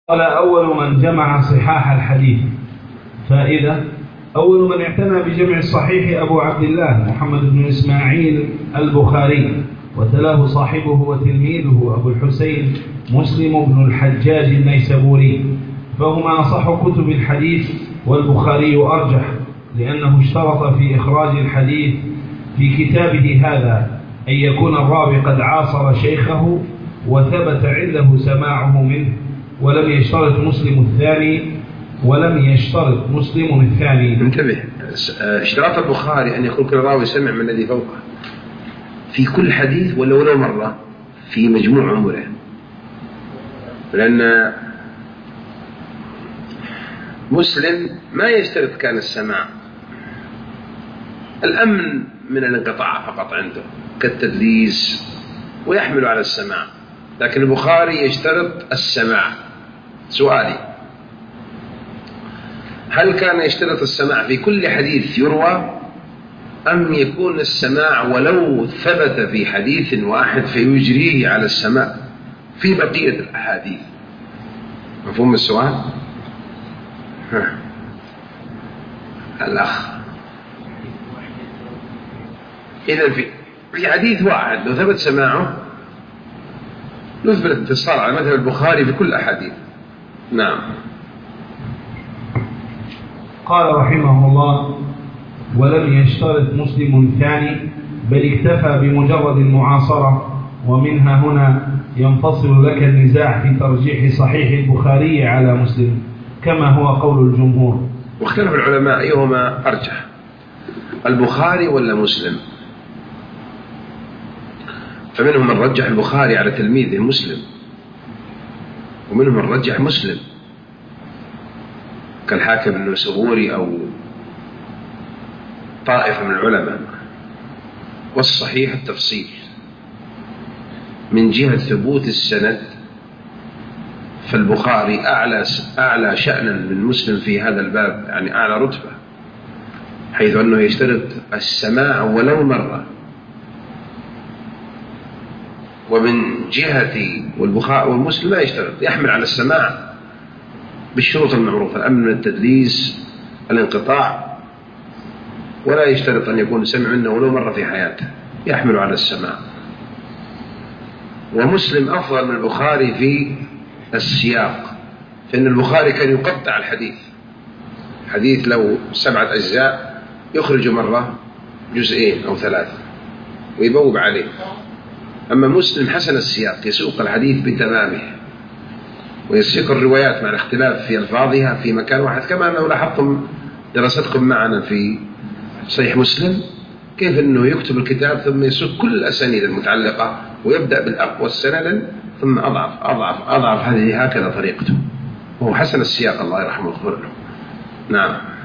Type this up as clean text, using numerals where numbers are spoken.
قال: أول من جمع صحاح الحديث. فائدة: أول من اعتنى بجمع الصحيح أبو عبد الله محمد بن إسماعيل البخاري، وتلاه صاحبه وتلميذه أبو الحسين مسلم بن الحجاج النيسابوري، فهما أصح كتب الحديث، والبخاري أرجح، لأنه اشترط في إخراج الحديث في كتابه هذا أن يكون الراوي قد عاصر شيخه وثبت عنده سماعه منه، ولم يشترط مسلم الثاني. انتبه، اشتراط البخاري أن يكون كل راوي سمع من الذي فوقه في كل حديث ولو مرة في مجموع عمره، لأن مسلم ما يشترط كان السماع، الأمن من الانقطاع فقط عنده كالتدليس ويحمل على السماع، لكن البخاري يشترط السماع. سؤالي: هل كان يشترط السماع في كل حديث يروى، أم يكون السماع ولو ثبت في حديث واحد فيجريه على السماع في بقية الأحاديث؟ مفهوم السؤال؟ الأخ، إذن في حديث واحد لو ثبت سماعه نثبت الاتصال على مذهب البخاري في كل أحاديث. نعم. قال رحمه الله: ولم يشترط مسلم ثاني، بل اكتفى بمجرد المعاصرة. ومنها هنا ينفصل لك النزاع في ترجيح صحيح البخاري على مسلم، كما هو قول الجمهور. واختلف العلماء أيهما أرجح، البخاري ولا مسلم؟ فمنهم من رجح البخاري على تلميذه مسلم، ومنهم من رجح مسلم كالحاكم النيسابوري أو طائفة من العلماء. والصحيح التفصيل من جهة ثبوت السند، فالبخاري أعلى شأنا من مسلم في هذا الباب، يعني أعلى رتبة، حيث أنه يشترط السماع ولو مرة. ومن جهة والبخاري والمسلم لا يشترط، يحمل على السماع بالشروط المعروفة: الأمن من التدليس، الانقطاع، ولا يشترط أن يكون سمع منه ولو مرة في حياته، يحمل على السماع. ومسلم أفضل من البخاري في السياق، فإن البخاري كان يقطع الحديث، حديث لو 7 أجزاء يخرج مرة 2 أو 3 ويبوب عليه. أما مسلم حسن السياق، يسوق الحديث بتمامه ويسيق الروايات مع الاختلاف في ألفاظها في مكان واحد، كما أنه لاحظتم دراستكم معنا في صحيح مسلم كيف أنه يكتب الكتاب ثم يسوق كل الأسانيد المتعلقة ويبدأ بالأقوى سندا ثم أضعف. هذه هكذا طريقته، وهو حسن السياق، الله يرحمه ويغفر له. نعم.